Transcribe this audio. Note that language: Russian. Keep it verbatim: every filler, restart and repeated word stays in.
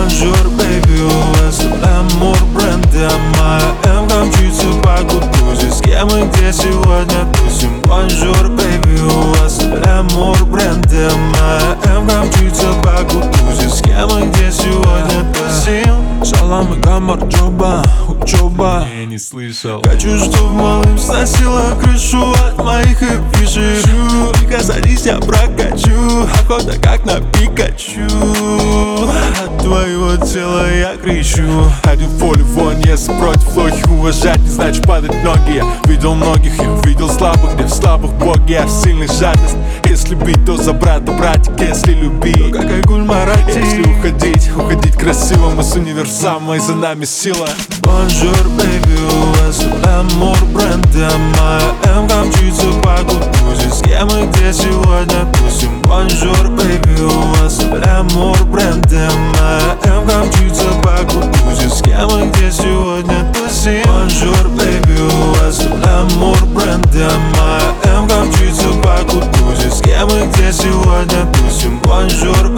Бонжур, бэйби, у вас Амур бренда. Моя М-ка мчится по Кутузе. С кем и где сегодня тусим? Бонжур, бэйби, у вас Амур бренда. Моя М-ка мчится по Кутузе. С кем и где сегодня тусим? Шалам и гаммар, джоба, учеба. Я не слышал. Хочу, чтоб малым сносила крышу от моих эпишек. Тихо садись, я прокачу. Охота как на Пикачу. От твоего тела я кричу. Один в поле воин, если против лохих. Уважать не значит падать ноги. Я видел многих, я видел слабых, где в слабых боги, а в сильных жадность. Если бить, то за брата, братик, если любить, как Айгуль Марати. Если уходить, уходить красиво. Мы с универсама, и за нами сила. Бонжур, бэйби, у вас Амур бренда. Моя М-ка мчится по Кутузе. С кем и где сегодня тусим? Бонжур, бэйби, у вас Амур бренда. Моя М-ка мчится по Кутузе. С кем и где сегодня тусим? Бонжур, бэйби, у вас Амур бренда. Моя М-ка мчится по Кутузе. С кем и где сегодня тусим? Бонжур,